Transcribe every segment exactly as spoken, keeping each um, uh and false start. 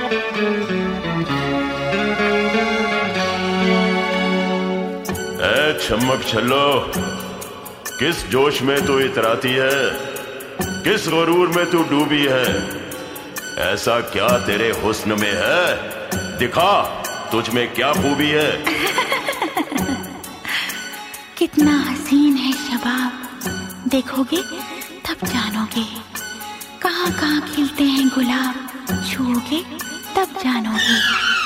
ए चमक छल्लो, किस जोश में तू इतराती है, किस गुरूर में तू डूबी है। ऐसा क्या तेरे हुस्न में है, दिखा तुझ में क्या खूबी है। कितना हसीन है शबाब, देखोगे तब जानोगे। कहाँ कहाँ खिलते हैं गुलाब, छूओगे तब जानोगे।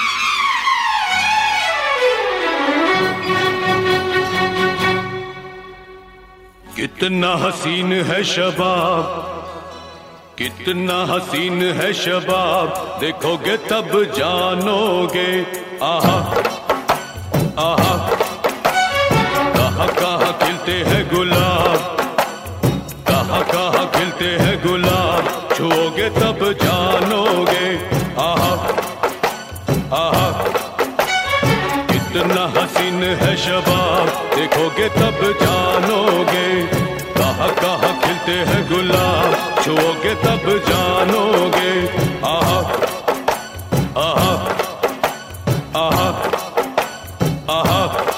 कितना हसीन है शबाब, कितना हसीन है शबाब, देखोगे तब जानोगे। आहा आहा, कहाँ कहाँ खिलते हैं गुलाब, कहाँ कहाँ खिलते हैं गुलाब, छुओगे तब जानोगे। आहा आहा, कितना हसीन है शबाब, देखोगे तब जानोगे। कहाँ कहाँ खिलते हैं गुलाब, छुओगे तब जानोगे। आहा आहा आहा आहा।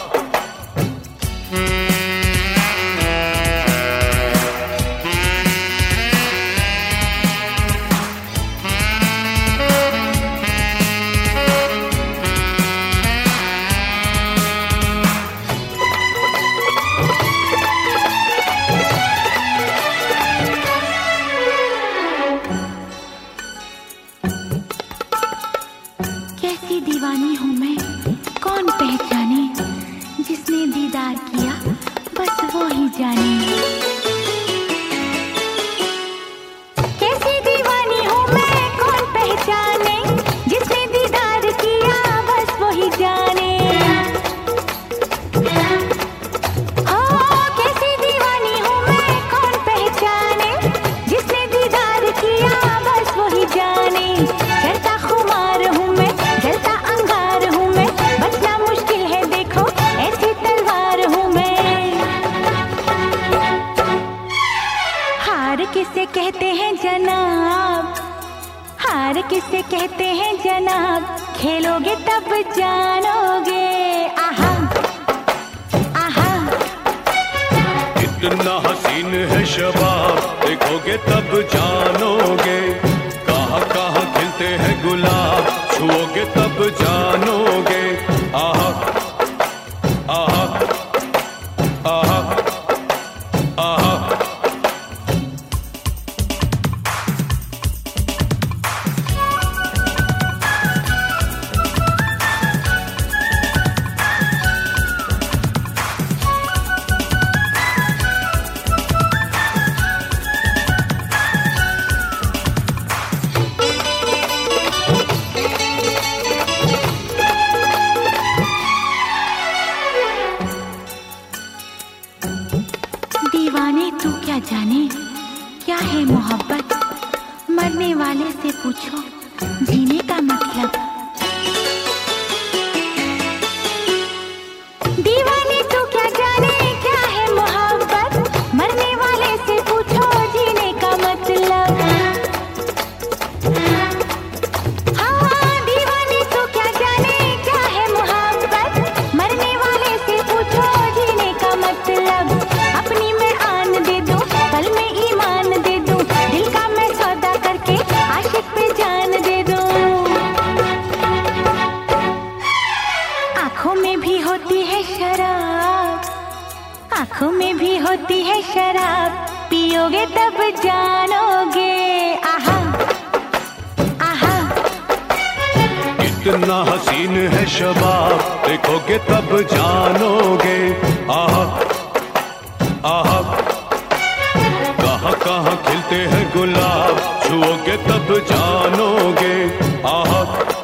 कैसी दीवानी हूँ मैं, कौन पहचाने, जिसने दीदार किया बस वो ही जाने। कैसी दीवानी हूँ मैं, कौन पहचाने, जिसने दीदार किया बस वो ही जाने। हाँ, कैसी दीवानी हूँ मैं, कौन पहचाने, जिसने दीदार किया बस वो ही जाने। चढ़ता खुमार हूँ मैं, जलता अंगार हूँ मैं, बचना मुश्किल है देखो ऐसी तलवार हूँ मैं। हार किसे कहते हैं जनाब, हार किसे कहते हैं जनाब, खेलोगे तब जानोगे। आहा आहा। कितना हसीन है शबाब, देखोगे तब जानोगे। कहाँ कहाँ खिलते हैं गुलाब, छुओगे तब जानोगे। आहा आहा आहा आहा। दीवाने तू क्या जाने, क्या है मोहब्बत, मरने वाले से पूछो जीने का मतलब। दीवाने तू क्या जाने, क्या है मोहब्बत, मरने वाले से पूछो जीने का मतलब। हाँ, दीवाने तू क्या जाने, क्या है मोहब्बत, मरने वाले से पूछो जीने का मतलब। अपनी मैं आन दे दूं, पल में ईमान दे दूं, दिल का मैं सौदा करके आशिक पे जान दे दूं। आंखों में भी होती है शराब, आंखों में भी होती है शराब, पियोगे तब जानोगे। आहा आहा। कितना हसीन है शबाब, देखोगे तब जानोगे। आहा आहा, कहाँ कहाँ खिलते हैं गुलाब, छुओगे तब जानोगे। आहा